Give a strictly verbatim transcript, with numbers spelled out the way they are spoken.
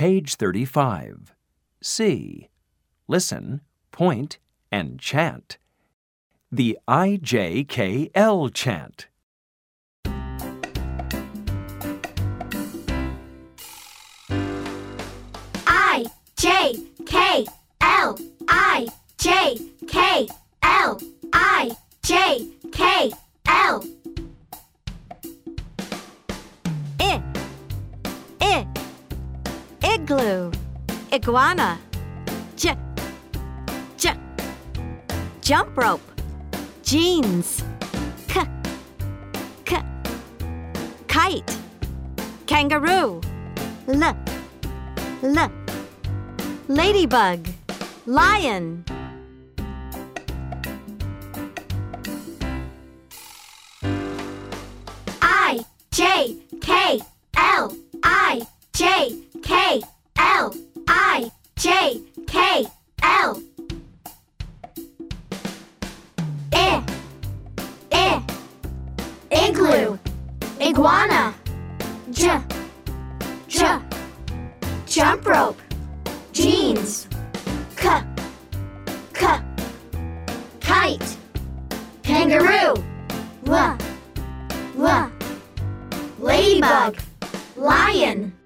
Page thirty-five. C. Listen, point, and chant. The I J K L chant. I J K L I J K L I J K L I I Igloo Iguana J J Jump rope Jeans K K Kite Kangaroo L L Ladybug Lion I J K L I J K L I J K L I I Igloo Iguana J J Jump rope Jeans K K Kite Kangaroo L L Ladybug Lion